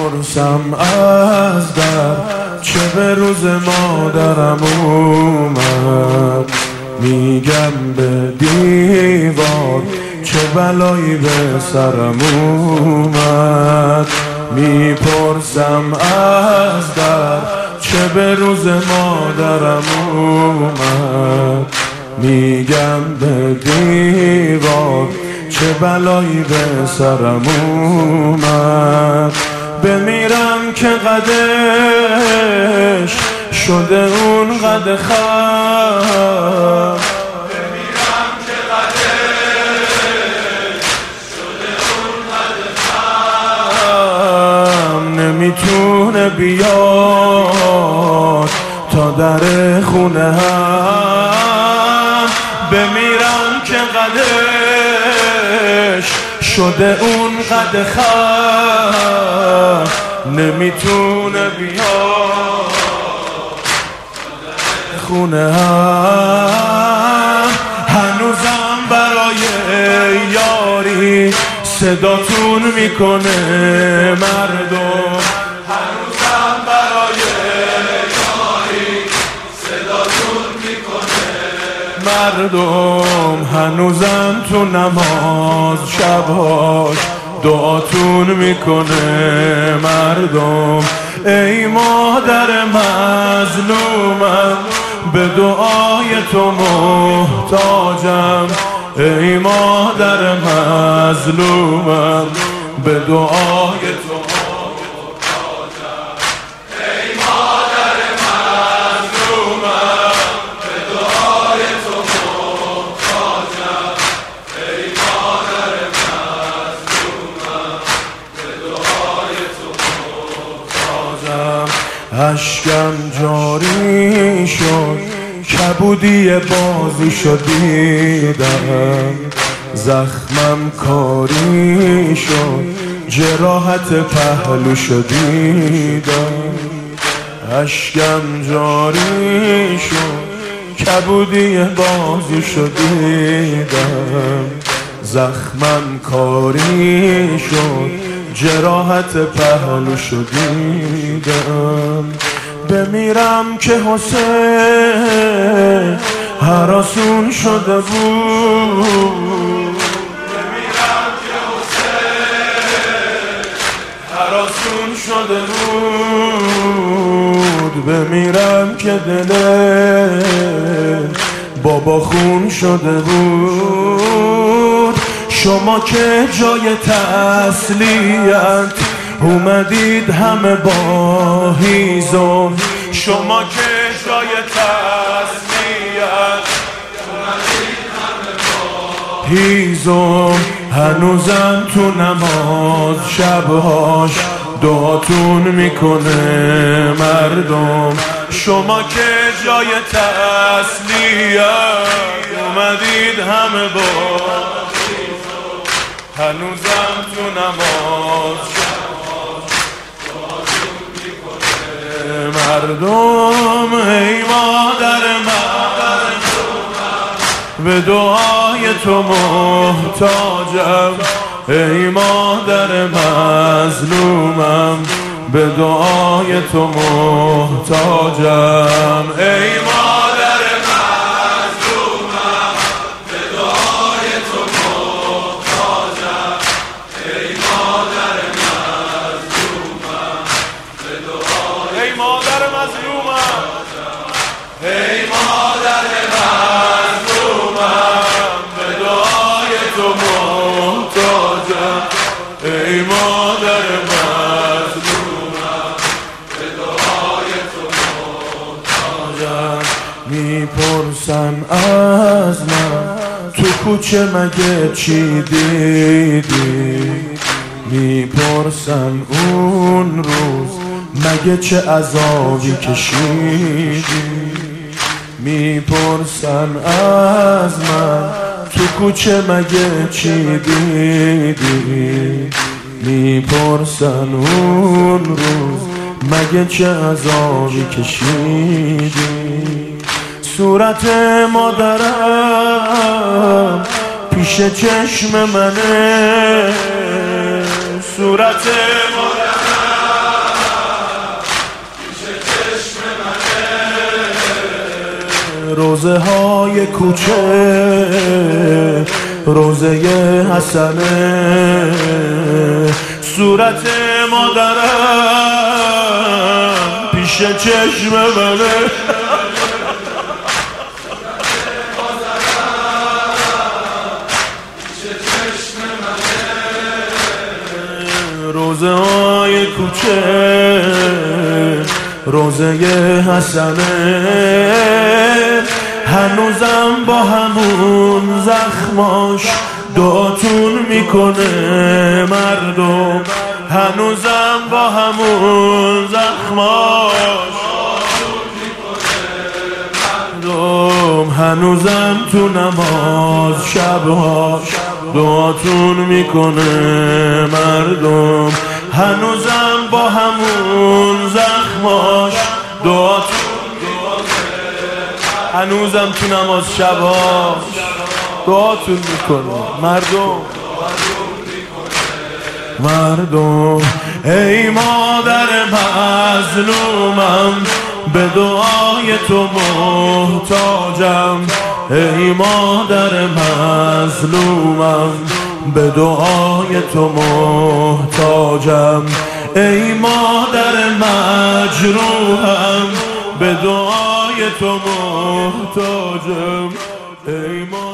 میپرسم از در چه به روز مادرم اومد، میگم به دیوار چه بلایی به سرم اومد. میپرسم از در چه به روز مادرم اومد، میگم به دیوار چه بلایی به سرم اومد. بمیرم که قدش شده اون قد خم، بمیرم که قدش شده اون قد خم، نمیتونه بیاد تا در خونه هم. بمیرم که قدش شده اون قد خم، نمیتونه بیاد خونه هم. هنوزم برای یاری صداتون میکنه مردم، هنوزم برای یاری صداتون میکنه مردم. هنوزم تو نماز شبهاش دعاتون میکنه مردم. ای مادر مظلومم به دعای تو محتاجم، ای مادر مظلومم به دعای تو محتاجم. ای مادر مظلومم به دعای تو محتاجم، ای مادر مظلومم به دعای تو محتاجم. اشکم جاری شد، کبودی بازیشو دیدم، زخمم کاری شد، جراحت پهلوشو دیدم. اشکم جاری شد، کبودی بازیشو دیدم، زخمم کاری شد، جراحت پهلوشو دیدم. بمیرم که حسین هراسون شده بود، بمیرم که حسین هراسون شده بود. بمیرم که دل بابا خون شده بود. شما که جای تسلیت اومدید همه با هیزم، شما که جای تسلیت اومدید همه با هیزم. هنوزم تو نماز شبهاش دعاتون میکنه مردم. شما که جای تسلیت اومدید همه با هنوزم تو نماز مردم. ای مادر مظلومم به دعای تو محتاجم، ای مادر مظلومم به دعای تو محتاجم. ای مادر مظلومم به دعای تو محتاجم، ای مادر مظلومم به دعای ای مادر مظلومم، ای مادر مظلومم به دعای تو محتاجم، ای مادر مظلومم به دعای تو محتاجم. میپرسن از من تو کوچه مگه چی دیدی، میپرسن اون روز مگه چه عذابی کشیدی. میپرسن از من تو کوچه مگه چی دیدی، میپرسن اون روز مگه چه عذابی کشیدی. صورت مادرم پیش چشم منه، صورت مادرم روزه های کوچه روزه حسنه صورت مادرم پیش چشم منه روزه های کوچه روزه حسنه هنوزم با همون زخماش دعاتون میکنه مردم هنوزم با همون زخماش مردم هنوزم تو نماز شبهاش دعاتون میکنه مردم هنوزم با همون زخماش دعاتون هنوزم تو نماز شبهاش دعاتون میکنه مردم ای مادر مظلومم به دعای تو محتاجم ای مادر مظلومم به دعای تو محتاجم ای مادر مجروحم به دعای تو محتاجم ای